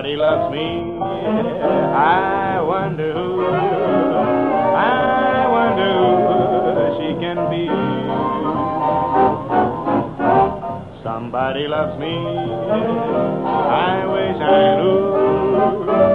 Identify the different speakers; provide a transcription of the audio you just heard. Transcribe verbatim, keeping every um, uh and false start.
Speaker 1: Somebody loves me. I wonder who. I wonder who she can be. Somebody loves me. I wish I knew.